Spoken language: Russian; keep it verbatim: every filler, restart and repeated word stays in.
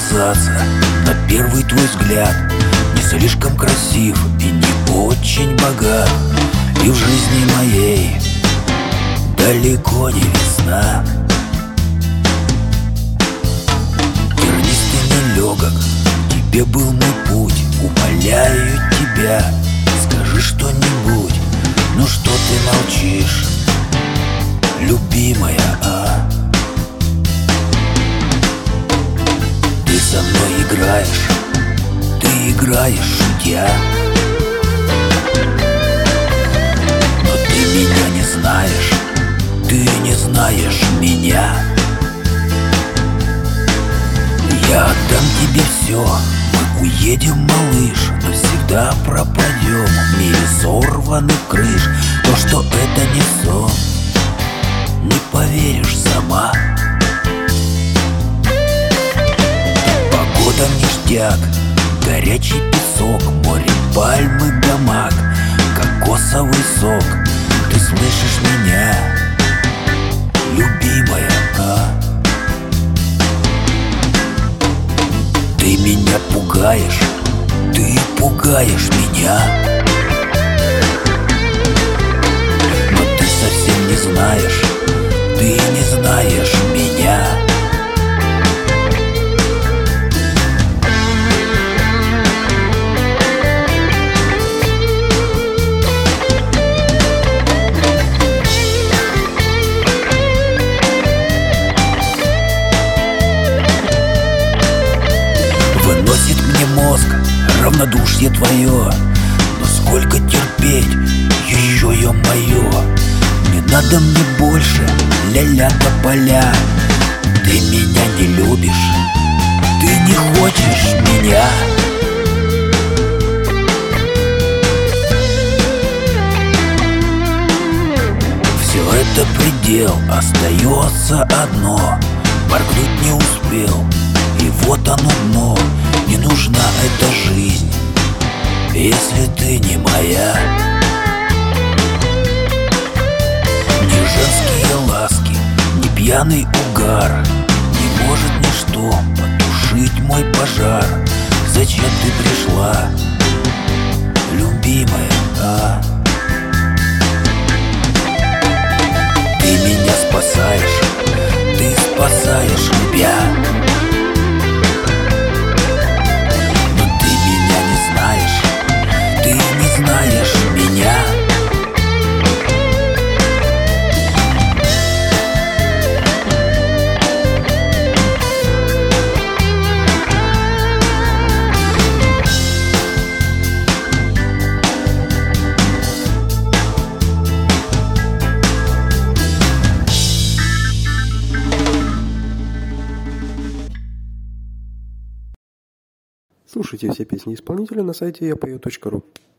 показаться на первый твой взгляд не слишком красив и не очень богат. И в жизни моей далеко не весна. Тернистый, нелегок тебе был мой путь. Умоляю тебя, скажи что-нибудь. Ну что ты молчишь, любимая, а? Ты со мной играешь, ты играешь, шутя. Но ты меня не знаешь, ты не знаешь меня. Я отдам тебе все, мы уедем, малыш, навсегда пропадем в мире сорванных крыш. То, что это не сон, не поверишь сама. Погода ништяк, горячий песок, море, пальмы, гамак, кокосовый сок. Ты слышишь меня, любимая, а? Ты меня пугаешь, ты пугаешь меня. Но ты совсем не знаешь, ты не знаешь меня. Выносит мне мозг равнодушие твое, но сколько терпеть, еще ё-моё. Не надо мне больше ля-ля тополя. Ты меня не любишь, ты не хочешь меня. Все это предел, остается одно. Моргнуть не успел, и вот оно дно. Не нужна эта жизнь, если ты не моя. Ни женские ласки, ни пьяный угар не может ничто потушить мой пожар. Зачем ты пришла, любимая, а? Ты меня спасаешь, ты спасаешь любя. Ты не знаешь меня. Слушайте все песни исполнителя на сайте я пою точка ру.